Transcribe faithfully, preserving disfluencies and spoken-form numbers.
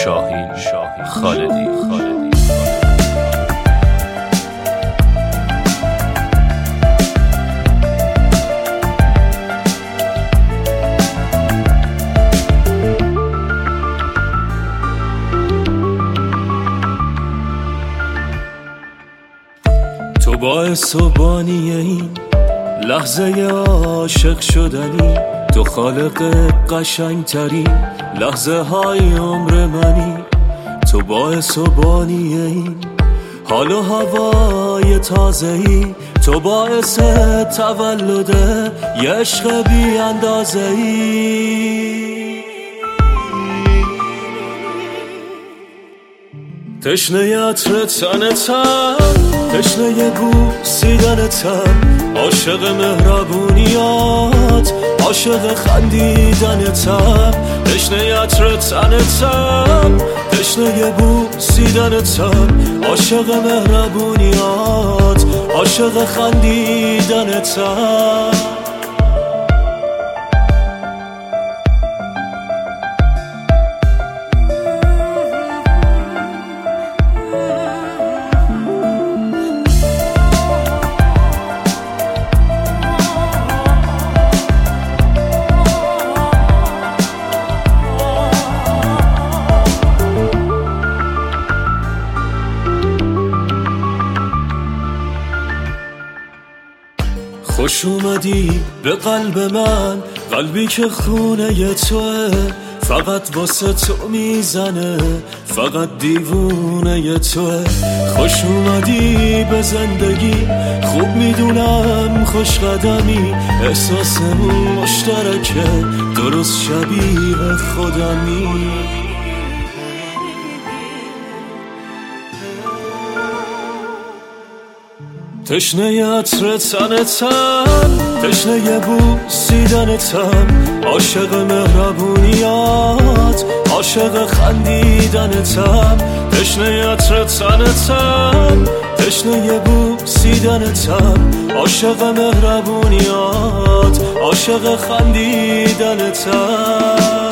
شاهین خالدی خالدی تو باعث و بانی این لحظه عاشق شدنی، تو خالق قشنگ ترین لحظه های عمر منی. تو باعث و بانی این حال و هوای تازه‌ای، تو باعث تولد یه عشق بی اندازه‌ای. تشنه عطر تنتم، تشنه بوسیدنتم، عاشق مهربونیات، عاشق خندیدنتم. تشنه عطر تنتم، تشنه بوسیدنتم، عاشق مهربونیات، عاشق خندیدنتم. خوش اومدی به قلب من، قلبی که خونه توه، فقط واسه تو میزنه، فقط دیوونه توه. خوش اومدی به زندگی، خوب میدونم خوش قدمی، احساسمون مشترکه، درست شبیه خودمی. تشنه عطر تنتم، تشنه بوسیدنتم، عاشق مهربونیات، عاشق خندیدنتم. تشنه عطر تنتم، تشنه بوسیدنتم، عاشق مهربونیات، عاشق خندیدنتم.